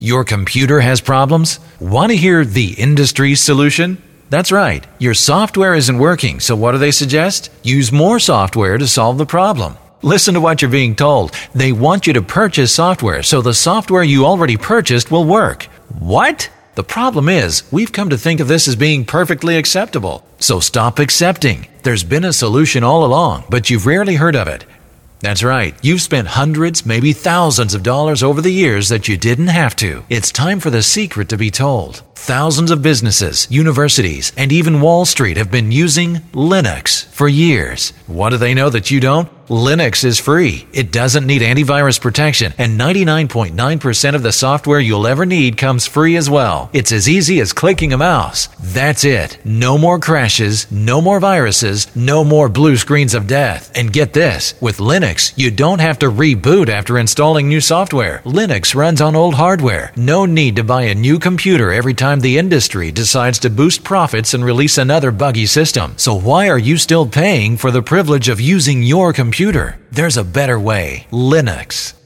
Your computer has problems? Want to hear the industry solution? That's right. Your software isn't working, so what do they suggest? Use more software to solve the problem. Listen to what you're being told. They want you to purchase software so the software you already purchased will work. What? The problem is, we've come to think of this as being perfectly acceptable. So stop accepting. There's been a solution all along, but you've rarely heard of it. That's right. You've spent hundreds, maybe thousands of dollars over the years that you didn't have to. It's time for the secret to be told. Thousands of businesses, universities, and even Wall Street have been using Linux for years. What do they know that you don't? Linux is free. It doesn't need antivirus protection, and 99.9% of the software you'll ever need comes free as well. It's as easy as clicking a mouse. That's it. No more crashes, no more viruses, no more blue screens of death. And get this, with Linux, you don't have to reboot after installing new software. Linux runs on old hardware. No need to buy a new computer every time the industry decides to boost profits and release another buggy system. So why are you still paying for the privilege of using your computer? There's a better way. Linux.